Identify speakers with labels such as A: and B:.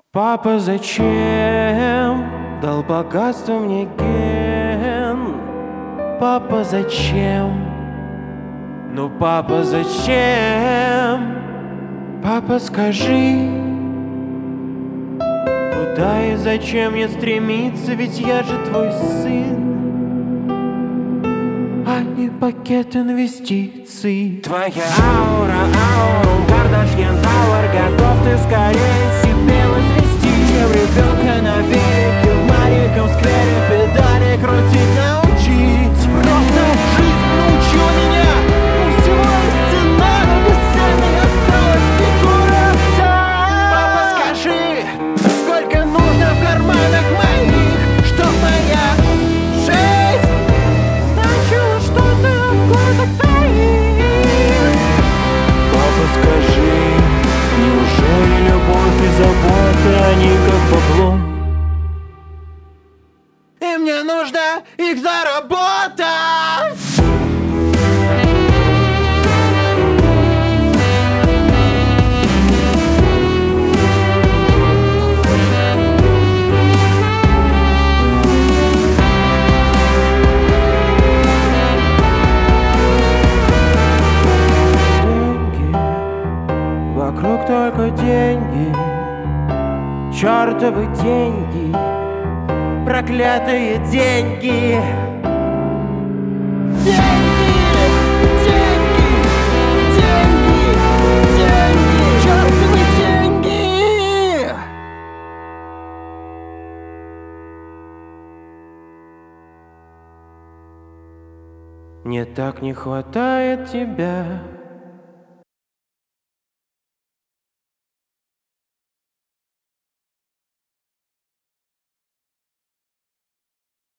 A: Папа, зачем дал богатство мне ген? Папа, зачем? Ну, папа, зачем? Папа, скажи, куда и зачем мне стремиться, ведь я же твой сын, а не пакет инвестиций. Твоя аура, Кардашьян Тауэр, готов ты скорее себе возвести, чем ребенка на велике в маленьком сквере педали крутить научить. Просто жизнь научила меня, у всего есть цена, но бесценной осталась фигурация. Папа, скажи, сколько нужно в карманах моих, чтоб моя жизнь значила что-то в глазах твоих? Папа, скажи, неужели любовь и забота, они как бабло, и мне нужно их заработать? Вокруг только деньги, чертовы деньги, проклятые деньги. Деньги, деньги, деньги, деньги, чертовы деньги. Мне так не хватает тебя.